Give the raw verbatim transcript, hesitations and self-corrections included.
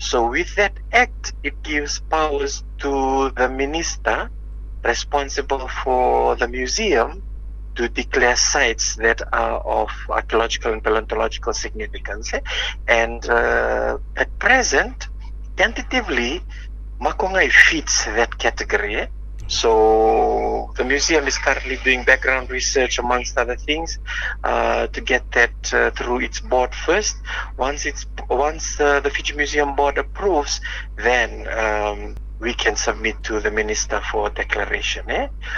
So with that act, it gives powers to the minister responsible for the museum to declare sites that are of archaeological and paleontological significance. Eh? And uh, at present, tentatively, Makongai fits that category. Eh? So the museum is currently doing background research, amongst other things, uh, to get that uh, through its board first. Once it's once uh, the Fiji Museum Board approves, then um, we can submit to the minister for declaration. Eh?